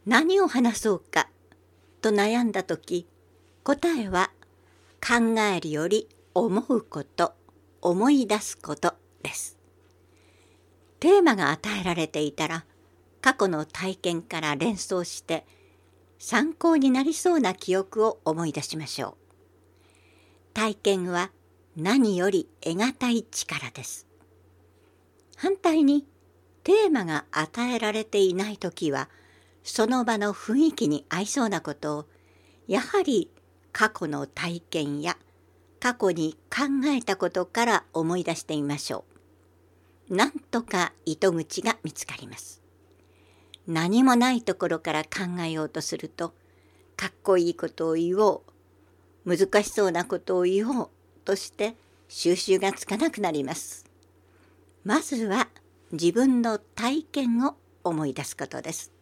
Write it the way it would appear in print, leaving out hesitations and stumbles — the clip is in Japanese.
何を話そうかと悩んだとき、答えは考えるより思うこと、思い出すことです。テーマが与えられていたら、過去の体験から連想して参考になりそうな記憶を思い出しましょう。体験は何より得難い力です。反対にテーマが与えられていないときは、その場の雰囲気に合いそうなことをやはり過去の体験や過去に考えたことから思い出してみましょう。なんとか糸口が見つかります。何もないところから考えようとすると、かっこいいことを言おう、難しそうなことを言おうとして収拾がつかなくなります。まずは自分の体験を思い出すことです。